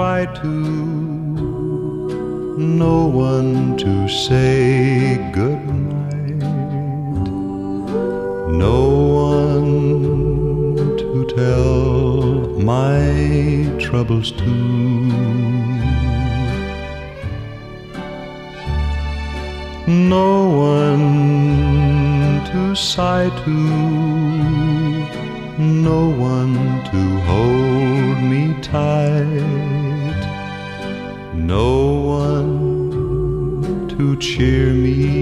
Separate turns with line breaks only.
cry to, no one to say goodnight, no one to tell my troubles to. No one to sigh to, no one to hold me tight, no one to cheer me